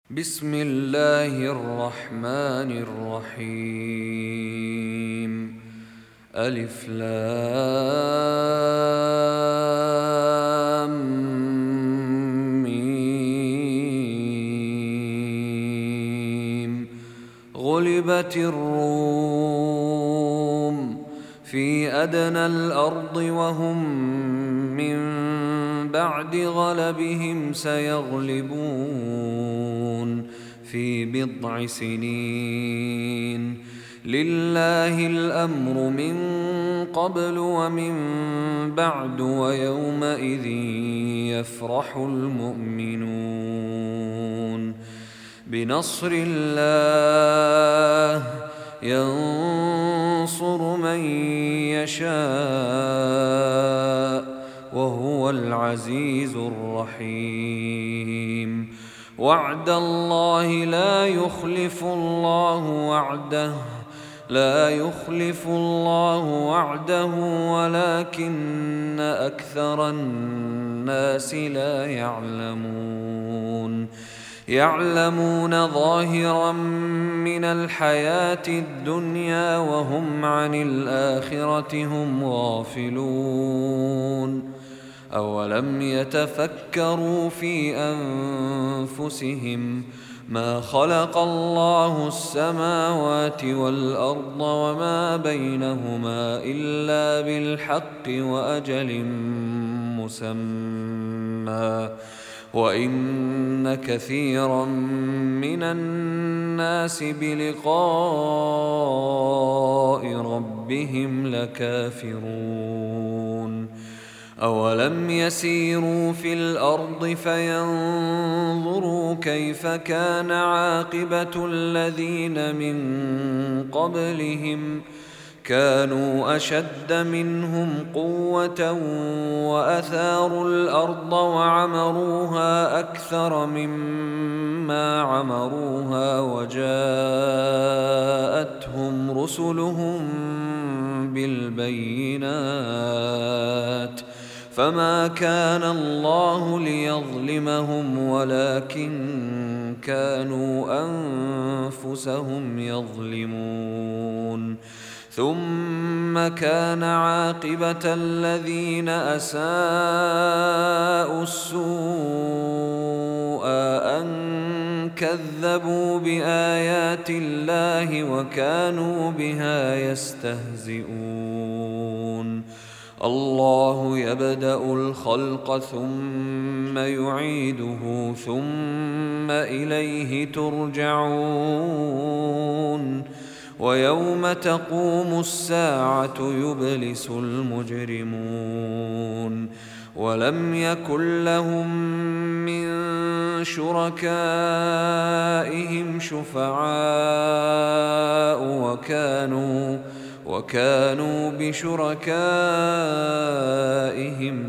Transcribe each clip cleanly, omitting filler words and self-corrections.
بسم الله الرحمن الرحيم. ألف لام ميم. غلبت الروم في أدنى الأرض وهم من بعد غلبهم سيغلبون في بضع سنين. لله الأمر من قبل ومن بعد ويومئذ يفرح المؤمنون بنصر الله ينصر من يشاء وهو العزيز الرحيم. وعد الله لا يخلف الله وعده ولكن أكثر الناس لا يعلمون ظاهرا من الحياة الدنيا وهم عن الآخرة هم غافلون. أولم يتفكروا في أنفسهم ما خلق الله السماوات والأرض وما بينهما إلا بالحق وأجل مسمى وإن كثيرا من الناس بلقاء ربهم لكافرون. أولم يسيروا في الأرض فينظروا كيف كان عاقبة الذين من قبلهم كانوا أشد منهم قوة وأثاروا الأرض وعمروها أكثر مما عمروها وجاءتهم رسلهم بالبينات فما كان الله ليظلمهم ولكن كانوا أنفسهم يظلمون. ثم كان عاقبة الذين أساءوا السوء أن كذبوا بآيات الله وكانوا بها يستهزئون. الله يبدأ الخلق ثم يعيده ثم إليه ترجعون. ويوم تقوم الساعة يبلس المجرمون ولم يكن لهم من شركائهم شفعاء وكانوا بشركائهم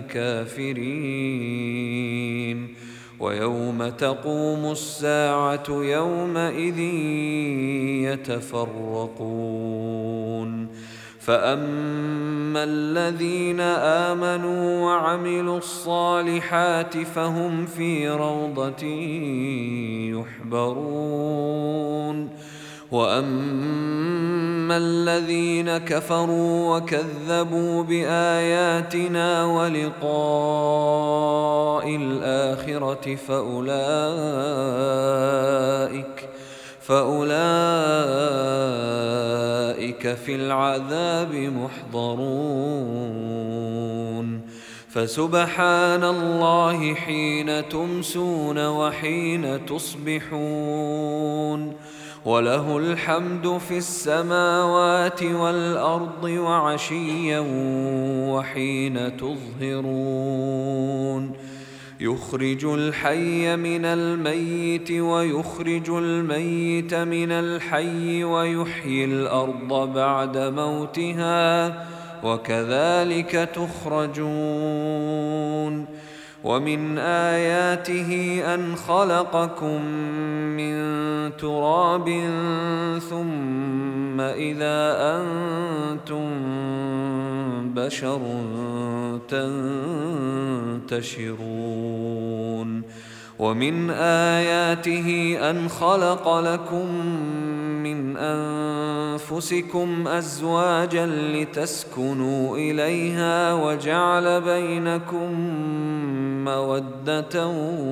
كافرين. ويوم تقوم الساعة يومئذ يتفرقون. فأما الذين آمنوا وعملوا الصالحات فهم في روضة يحبرون. وأما الذين كفروا وكذبوا بآياتنا ولقاء الآخرة فأولئك في العذاب محضرون. فسبحان الله حين تمسون وحين تصبحون وله الحمد في السماوات والأرض وعشيا وحين تظهرون. يخرج الحي من الميت ويخرج الميت من الحي ويحيي الأرض بعد موتها وكذلك تخرجون. ومن آياته أن خلقكم من تراب ثم إذا أنتم بشر تنتشرون. ومن آياته أن خلق لكم من أنفسكم أزواجا لتسكنوا إليها وجعل بينكم مودة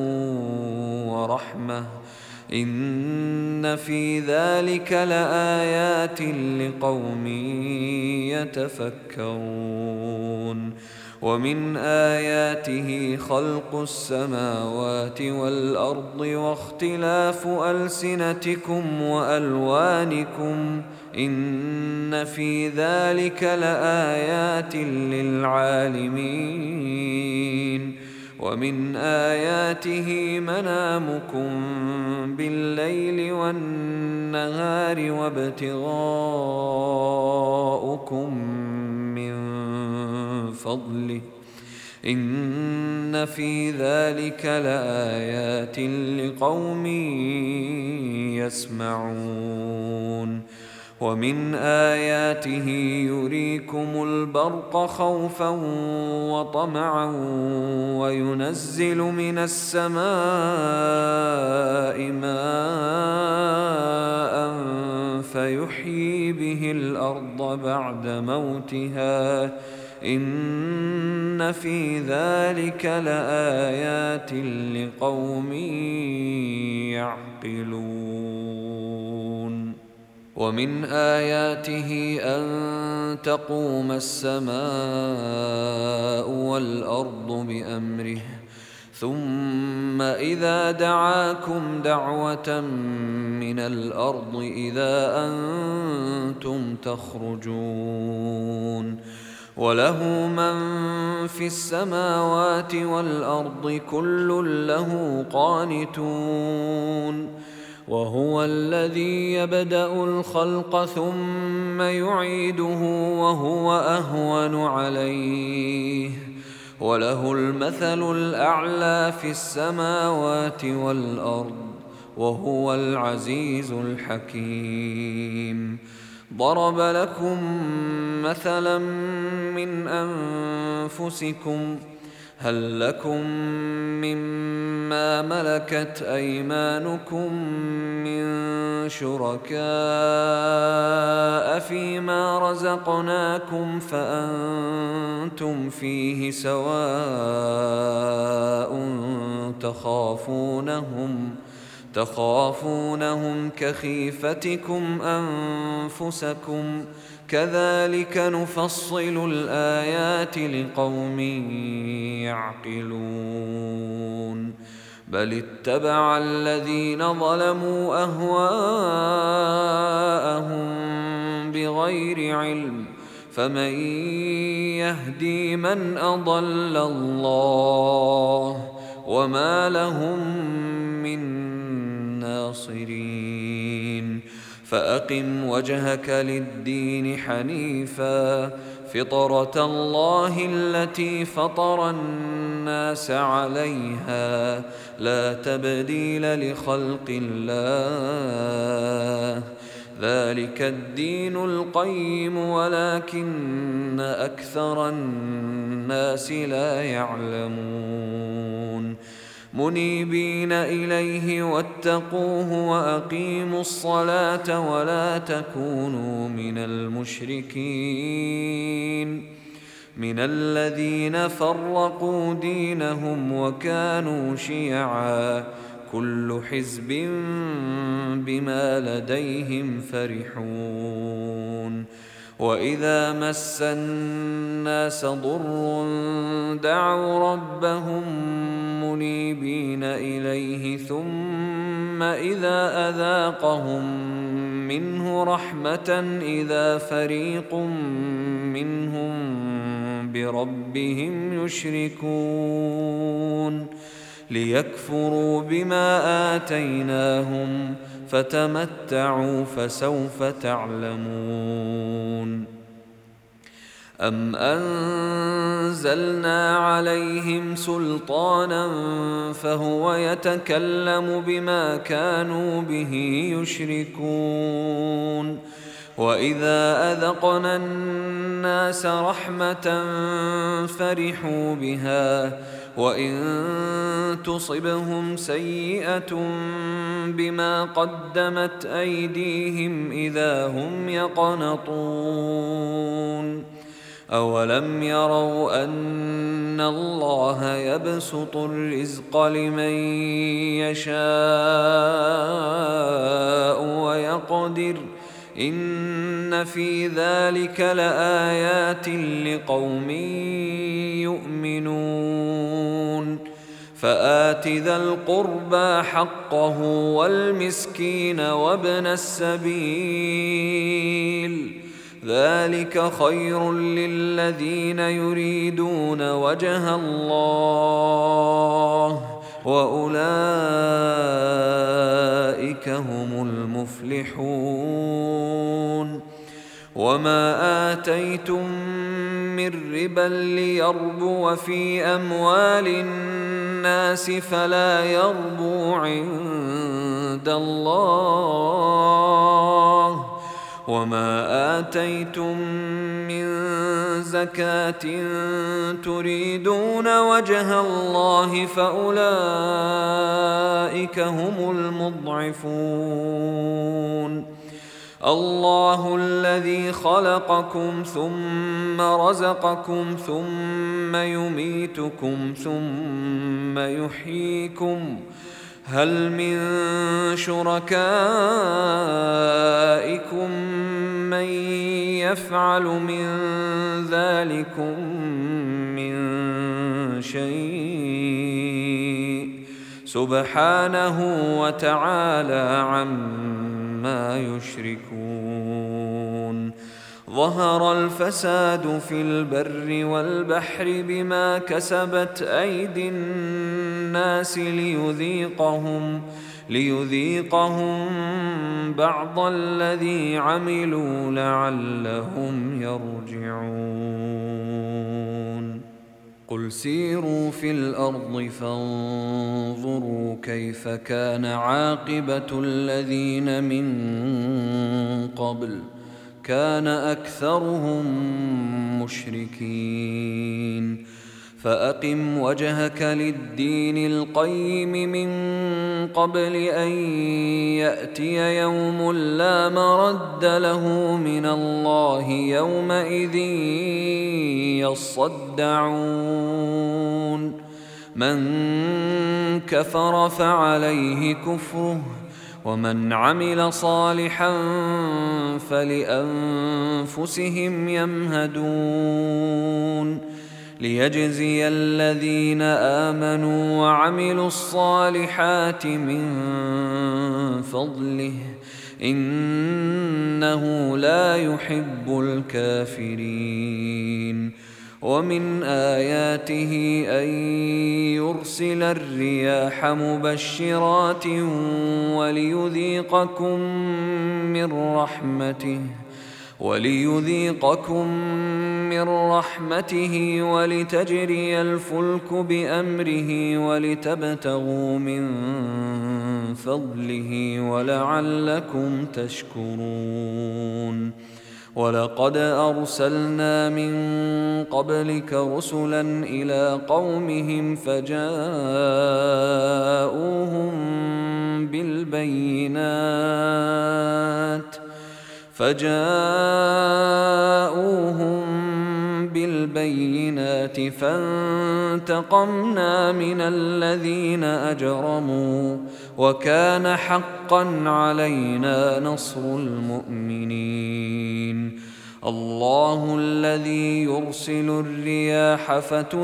ورحمة إن في ذلك لآيات لقوم يتفكرون ومن آياته خلق السماوات والأرض واختلاف ألسنتكم وألوانكم إن في ذلك لآيات للعالمين ومن آياته منامكم بالليل والنهار وابتغاؤكم من فضله إن في ذلك لآيات لقوم يسمعون ومن آياته يريكم البرق خوفا وطمعا وينزل من السماء ماء فيحيي به الأرض بعد موتها إن في ذلك لآيات لقوم يعقلون ومن آياته أن تقوم السماء والأرض بأمره ثم إذا دعاكم دعوة من الأرض إذا أنتم تخرجون وله من في السماوات والأرض كل له قانتون وهو الذي يبدأ الخلق ثم يعيده وهو أهون عليه وله المثل الأعلى في السماوات والأرض وهو العزيز الحكيم ضرب لكم مثلا من أنفسكم هل لكم مما ملكت أيمانكم من شركاء فيما رزقناكم فأنتم فيه سواء تخافونهم كخيفتكم أنفسكم كذلك نفصل الآيات لقوم يعقلون بل اتبع الذين ظلموا أهواءهم بغير علم فمن يهدي من أضل الله وما لهم من ناصرين فأقم وجهك للدين حنيفا فطرة الله التي فطر الناس عليها لا تبديل لخلق الله ذلك الدين القيم ولكن أكثر الناس لا يعلمون منيبين إليه واتقوه وأقيموا الصلاة ولا تكونوا من المشركين من الذين فرقوا دينهم وكانوا شيعا كل حزب بما لديهم فرحون وإذا مس الناس ضر دعوا ربهم منيبين إليه ثم إذا أذاقهم منه رحمة إذا فريق منهم بربهم يشركون ليكفروا بما آتيناهم فتمتعوا فسوف تعلمون أم أنزلنا عليهم سلطانا فهو يتكلم بما كانوا به يشركون وإذا أذقنا الناس رحمة فرحوا بها وإن تصبهم سيئة بما قدمت أيديهم إذا هم يقنطون أولم يروا أن الله يبسط الرزق لمن يشاء ويقدر إن في ذلك لآيات لقوم يؤمنون فآت ذا القربى حقه والمسكين وابن السبيل ذلك خير للذين يريدون وجه الله وأولئك هم المفلحون وما آتيتم من ربا ليربو في أموال الناس فلا يربو عند الله وما آتيتم من زكاة تريدون وجه الله فأولئك هم المضعفون الله الذي خلقكم ثم رزقكم ثم يميتكم ثم يحييكم هل من شركائكم من يفعل من ذلكم من شيء سبحانه وتعالى عما يشركون ظهر الفساد في البر والبحر بما كسبت أيدي الناس ليذيقهم بعض الذي عملوا لعلهم يرجعون قل سيروا في الأرض فانظروا كيف كان عاقبة الذين من قبل كان أكثرهم مشركين فأقم وجهك للدين القيم من قبل أن يأتي يوم لا مرد له من الله يومئذ يصدعون من كفر فعليه كفره ومن عمل صالحا فلأنفسهم يمهدون ليجزي الذين آمنوا وعملوا الصالحات من فضله إنه لا يحب الكافرين ومن آياته أن يرسل الرياح مبشرات وليذيقكم من رحمته ولتجري الفلك بأمره ولتبتغوا من فضله ولعلكم تشكرون ولقد أرسلنا من قبلك رسلا إلى قومهم فجاءوهم بالبينات فانتقمنا من الذين أجرموا وكان حقا علينا نصر المؤمنين الله الذي يرسل الرياح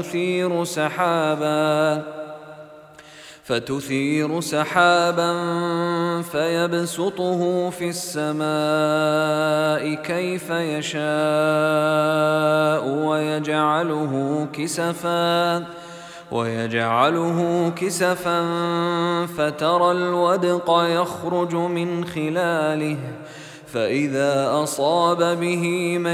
فتثير سحابا فيبسطه في السماء كيف يشاء ويجعله كسفا فترى الودق يخرج من خلاله فإذا أصاب به من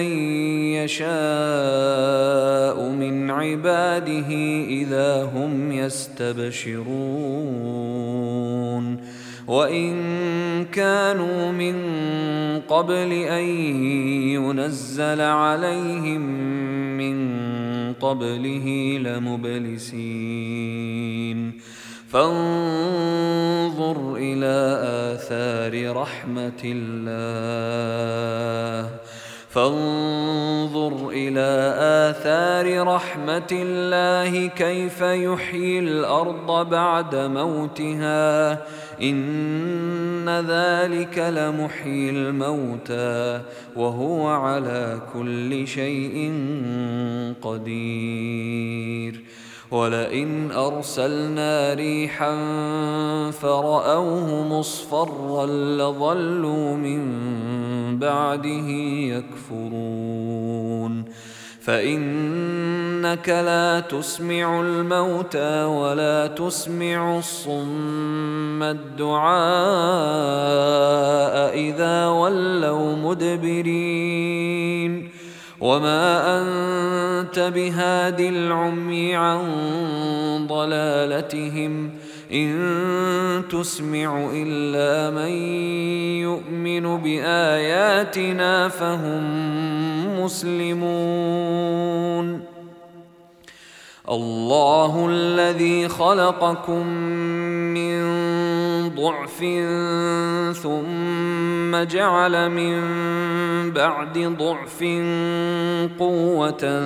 يشاء من عباده إذا هم يستبشرون وإن كانوا من قبل أن ينزل عليهم من قبله لمبلسين فانظر إلى آثار رحمة الله كيف يحيي الأرض بعد موتها إن ذلك لمحيي الموتى وهو على كل شيء قدير ولئن أرسلنا ريحا فرأوه مصفرا لظلوا من بعده يكفرون فإنك لا تسمع الموتى ولا تسمع الصم الدعاء إذا ولوا مدبرين وما أنت بهاد العمي عن ضلالتهم إن تسمع إلا من يؤمن بآياتنا فهم مسلمون الله الذي خلقكم من ضعف ثم جعل من بعد ضعف قوة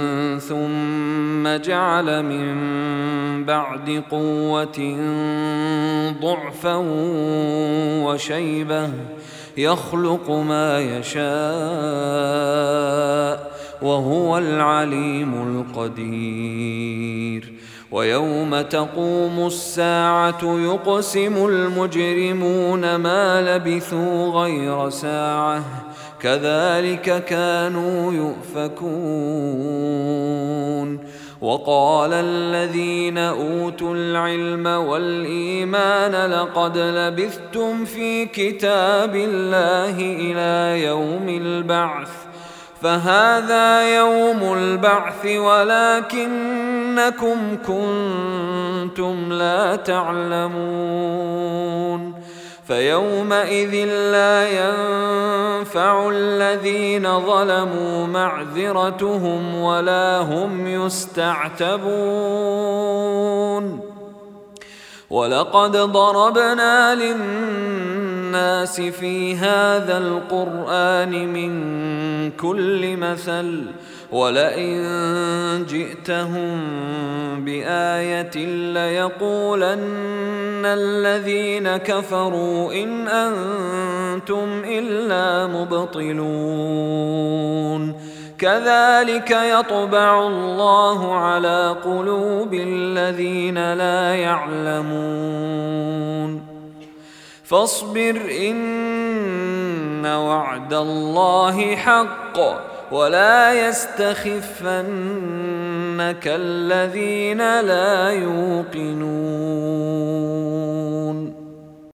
ثم جعل من بعد قوة ضعفا وشيبة يخلق ما يشاء وهو العليم القدير ويوم تقوم الساعة يقسم المجرمون ما لبثوا غير ساعة كذلك كانوا يؤفكون وقال الذين أوتوا العلم والإيمان لقد لبثتم في كتاب الله إلى يوم البعث فهذا يوم البعث ولكنكم كنتم لا تعلمون فيومئذ لا ينفع الذين ظلموا معذرتهم ولا هم يستعتبون ولقد ضربنا للناس في هذا القرآن من كل مثل ولئن جئتهم بآية ليقولن الذين كفروا إن أنتم إلا مبطلون كذلك يطبع الله على قلوب الذين لا يعلمون فاصبر إن وعد الله حق ولا يستخفنك الذين لا يوقنون